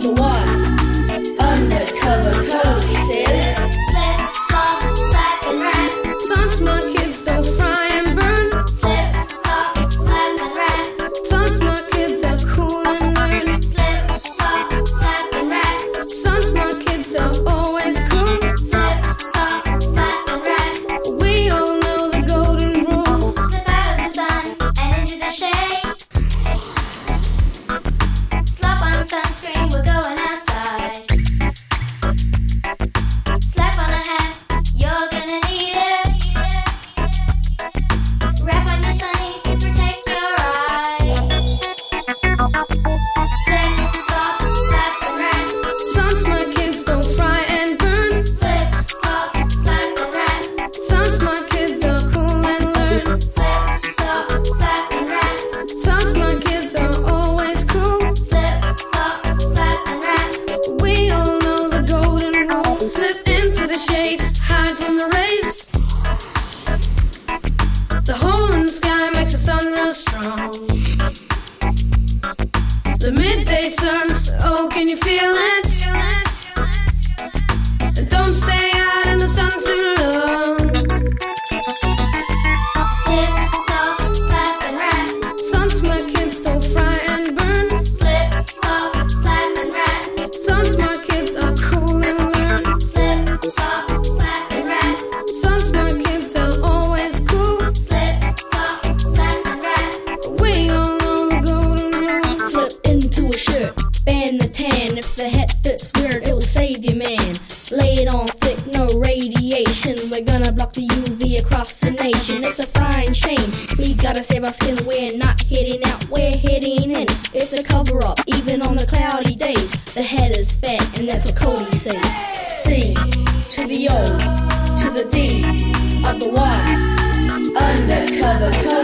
the Y. Undercover Cody says, slip, slop, slap and rap. Some smart kids still fry and burn. Slip, slop, slap and rap. Some smart kids are cool and learn. Slip, slop, slap and rap. Some smart kids are always cool. Slip, slop, slap and rap. We all know the golden rule. Slip out of the sun and into the shade. Slap on sunscreen, we're going outside. Slap on a hat, you're gonna need it. Wrap on your sunnies to protect your eyes. Slip, slop, slap and rap. Some smart kids don't fry and burn. Slip, slop, slap and rap. Some smart kids are cool and learn. Slip, slop, slap and rap. Some smart kids are always cool. Slip, slop, slap and rap. We all know the golden rule. Slip into the shade, hide from the rays. The hole in the sky makes the sun real strong. The midday sun, oh, can you feel it? And don't stay out in the sun too long. Slip, slop, slap and rap. Some smart kids don't fry and burn. Slip, slop, slap and rap. Some smart kids are cool and learn. Slip, slop, slap and rap. Some smart kids are always cool. Slip, slop, slap and rap. We all know the golden rule. slip into a shirt, ban the tan. If the hat fits weird, it will save you, man. Lay it on thick, no radiation. We're gonna block the UV across the nation. It's a fine shame. We gotta save our skin. We're not hitting out, we're hitting in. It's a cover up, even on the cloudy days. The head is fat, and that's what Cody says. C to the O to the D of the Y. Undercover Cody.